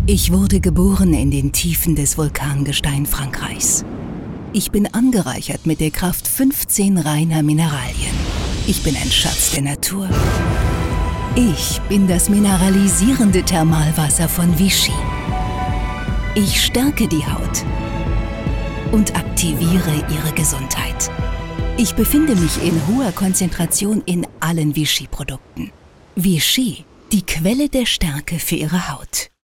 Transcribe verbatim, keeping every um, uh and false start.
Ich wurde geboren in den Tiefen des Vulkangestein Frankreichs. Ich bin angereichert mit der Kraft fünfzehn reiner Mineralien. Ich bin ein Schatz der Natur. Ich bin das mineralisierende Thermalwasser von Vichy. Ich stärke die Haut und aktiviere ihre Gesundheit. Ich befinde mich in hoher Konzentration in allen Vichy-Produkten. Vichy, die Quelle der Stärke für Ihre Haut.